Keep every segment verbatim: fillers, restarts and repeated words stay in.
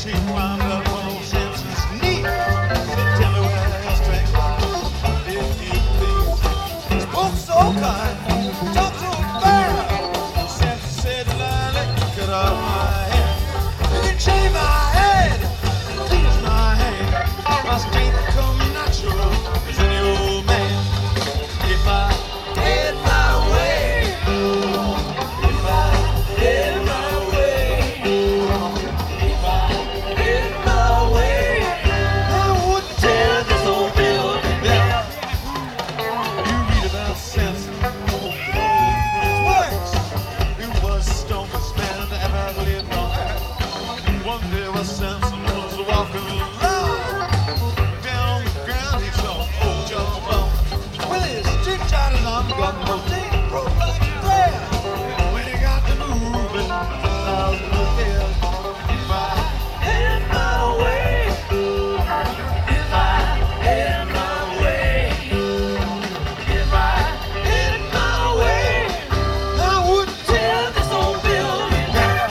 she climbed up on old Samson's knee. Said, tell me where your strength lies, if you please. Spoke so kind, talked so fair. Samson said, Lily, cut off my hair. You can shave my head, please my hand. My strength come natural as any old man. If I had my way, if I had my way, if I had my way, I would tear this old building down. You read about Samson, his works. He was the strongest man that ever lived on earth. One day while Samson was walking along, down on the ground he saw old John Malone. With his two Johnny's on got no thing, broke like a thread. When he got to moving, I was looking. If I had my way, if I had my way, if I had my way, I would tear this old building down.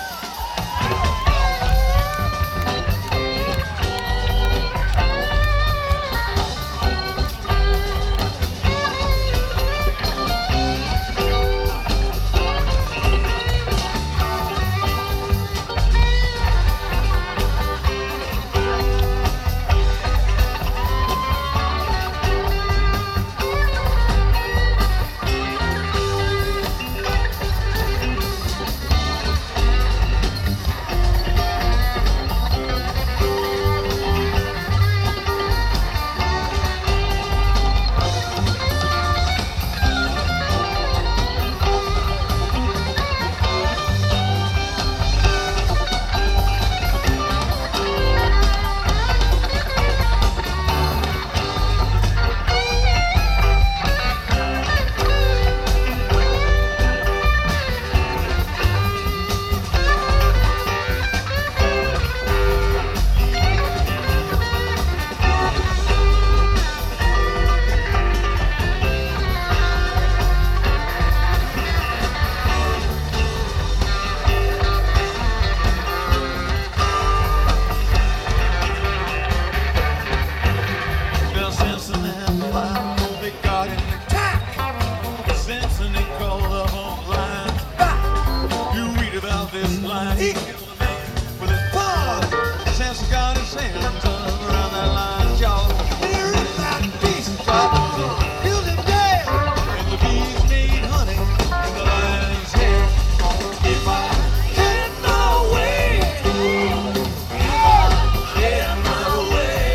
Now Samson and Delilah, they got in the attack. Samson, he called up on Delilah's back. You read about this line, he killed a man with his paw. Samson got his hands around that lion's jaw. And he ripped that beast apart, killed him dead. And the bees made honey in the lion's head. If I had my way, if I had my way,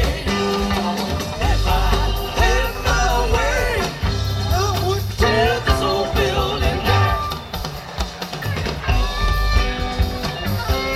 if I had my way, I would tear this old building down.